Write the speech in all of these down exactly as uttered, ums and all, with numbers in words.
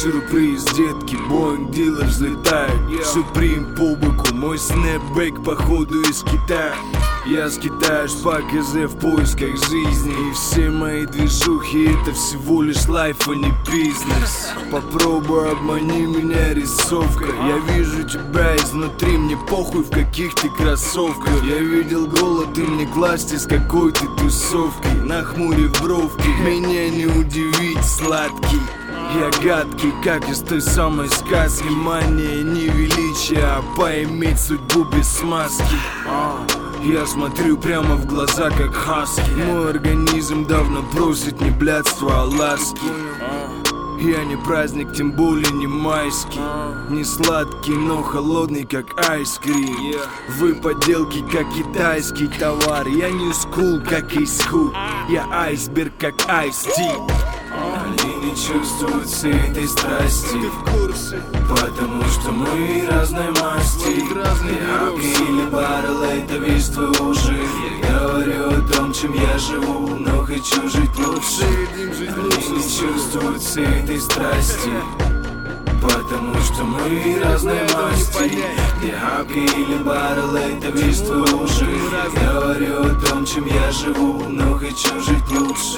сюрприз, детки, Боинг дилер взлетает. Суприм по быку, мой снэпбэк походу из Китая. Я скитаюсь по КЗ в поисках жизни, и все мои движухи это всего лишь лайф, а не бизнес. Попробуй обмани меня рисовкой, я вижу тебя изнутри, мне похуй в каких ты кроссовках. Я видел голод и мне класть из какой ты тусовки. Нахмурив бровки, меня не удивить, сладкий. Я гадкий, как из той самой сказки. Мания не величия, а поиметь судьбу без смазки. Я смотрю прямо в глаза, как хаски. Мой организм давно просит не блядства, а ласки. Я не праздник, тем более не майский. Не сладкий, но холодный, как айскрим. Вы подделки, как китайский товар. Я не скул, как исхуд. Я айсберг, как айс-ти. Они не чувствуют всей этой страсти, ты в курсе? Потому что мы разной масти. Яки или баррел, это весь твой ужин. Я говорю о том, чем я живу, но хочу жить лучше. Они не чувствуют всей этой страсти, потому что мы разной масти. Яки или баррел, это весь твой ужин. Я говорю о том, чем я живу, но хочу жить лучше.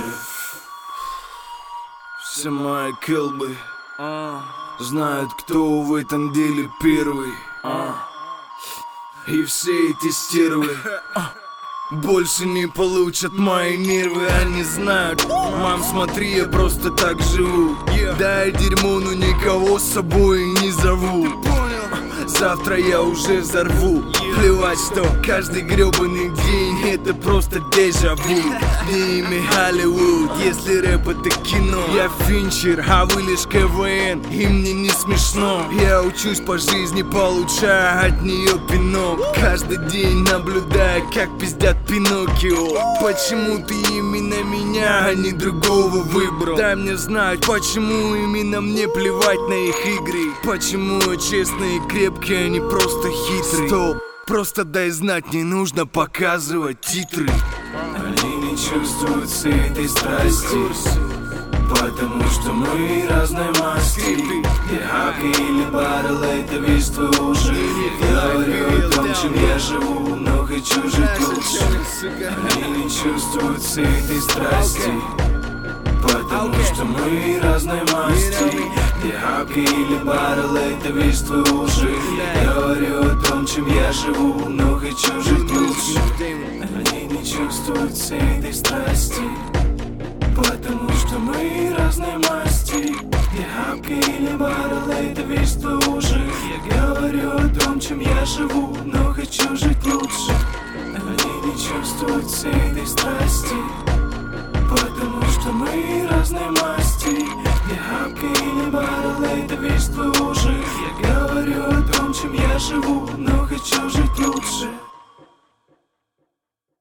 Все мои кэлбы uh, знают, кто в этом деле первый. uh. И все эти стервы uh, больше не получат мои нервы. Они знают, мам, смотри, я просто так живу. yeah. Да, я дерьмо, но никого с собой не зову. Завтра я уже взорву. Плевать, что каждый гребаный день это просто дежавю. Не имя Голливуд, если рэп это кино. Я Финчер, а вы лишь КВН, и мне не смешно. Я учусь по жизни, получая от нее пинок. Каждый день наблюдая, как пиздят Пиноккио. Почему ты именно меня, а не другого выбрал? Дай мне знать, почему именно мне плевать на их игры. Почему я честный и крепкий, а не просто хитрый. Стоп, просто дай знать, не нужно показывать титры. Они не чувствуют всей этой страсти, потому что мы разной масти. Яки или баррел, это весь твой ужин. Я говорю о том, чем я живу, но хочу жить лучше. Они не чувствуют всей этой страсти, потому что мы разной масти. Яки или баррел, это весь твой ужин. Я говорю о том, чем я живу, но хочу жить лучше. Они не чувствуют всей этой страсти, потому что мы разной масти. Яки или баррел, это весь твой ужин. Я говорю о том, чем я живу, но хочу жить лучше. Они не чувствуют всей этой страсти, потому что мы разной масти.